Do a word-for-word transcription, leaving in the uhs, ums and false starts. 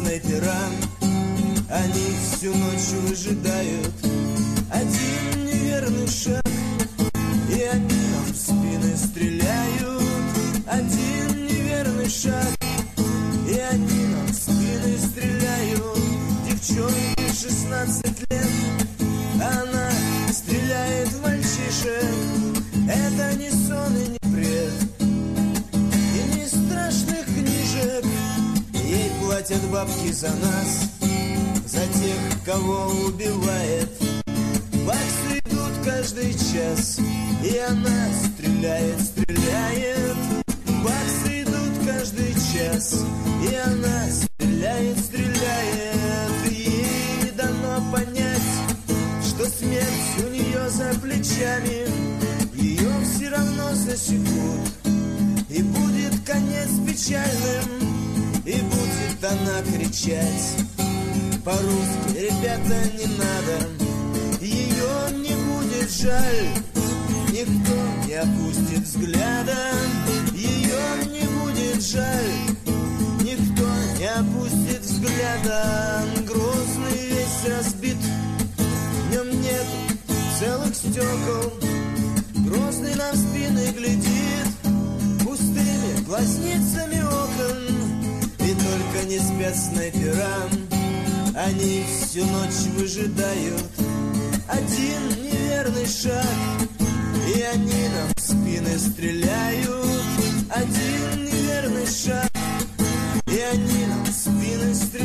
снайпера. Они всю ночь выжидают один неверный шаг, и они нам в спины стреляют. Один неверный шаг, и они нам в спины стреляют. Девчонке шестнадцать лет, она стреляет в мальчишек. Это не сон и не бред, и не страшных книжек. Ей платят бабки за нас, за тех, кого убивает. Баксы идут каждый час, и она стреляет, стреляет. Баксы идут каждый час, и она стреляет, стреляет. Ей не дано понять, что смерть у нее за плечами. Ее все равно засекут, и будет конец печальным. И будет она кричать по-русски: ребята, не надо. Ее не будет жаль, никто не опустит взгляда. Ее не будет жаль, никто не опустит взгляда. Грозный весь разбит, в нем нет целых стекол. Грозный нам в спины глядит пустыми глазницами окон. И только не спят снайпера, они всю ночь выжидают один неверный шаг, и они нам в спины стреляют. Один неверный шаг, и они нам в спины стреляют.